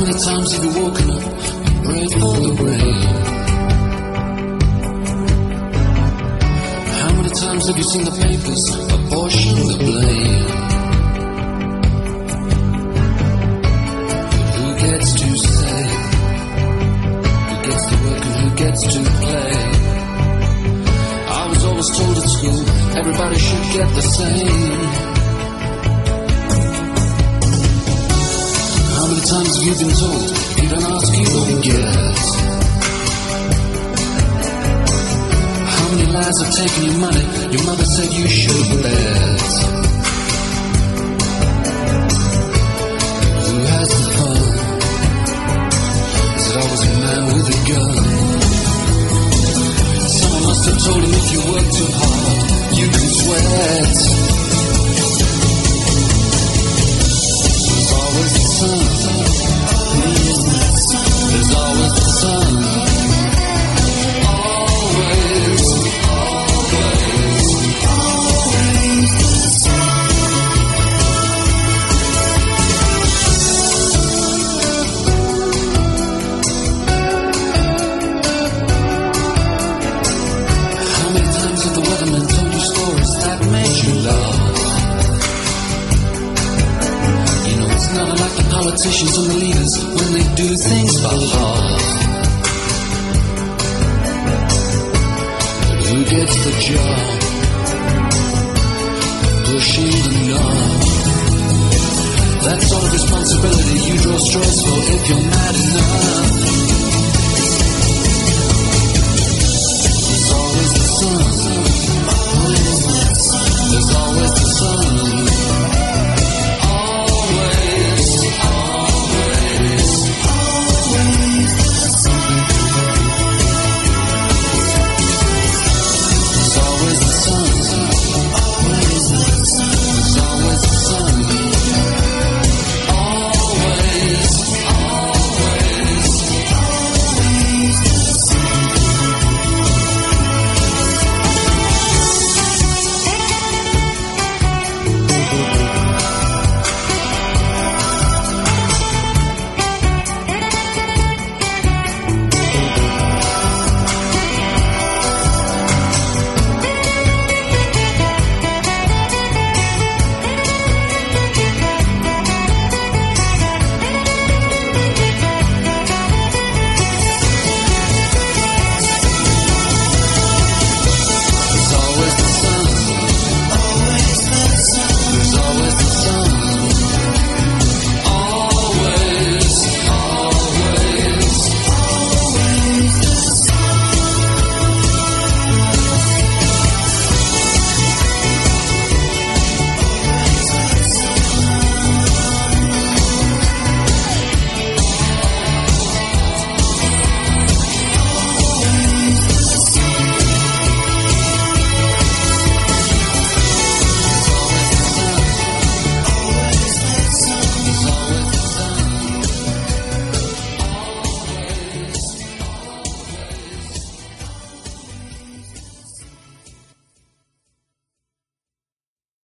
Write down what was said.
many times have you woken up and prayed for the rain? How many times have you seen the papers apportion the blame? But who gets to say? Who gets to work and who gets to play? I was always told at school everybody should get the same. How many times have you been told you don't ask, you don't get? How many lies have taken your money? Your mother said you should bet. Who has the fun? Is it always a man with a gun? Someone must have told him if you work too hard, you can sweat. There's always the sun. There's always the sun. Always, always, always the sun. How many times have the weathermen told you stories that made you laugh? You know it's not like the politicians and the leaders when they do things by half. But who gets the job? Pushing the knob. That sort of responsibility you draw straws